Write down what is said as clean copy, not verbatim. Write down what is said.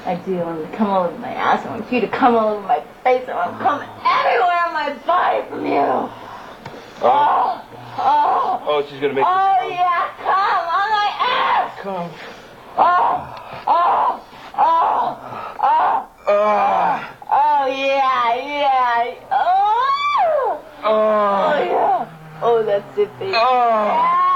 I do. I want to come all over my ass. I want you to come all over my face. I want to come everywhere on my body from you. Oh, she's gonna make. Oh yeah, come on my ass. Come. Oh yeah. Oh yeah. Oh, that's it, baby. Yeah.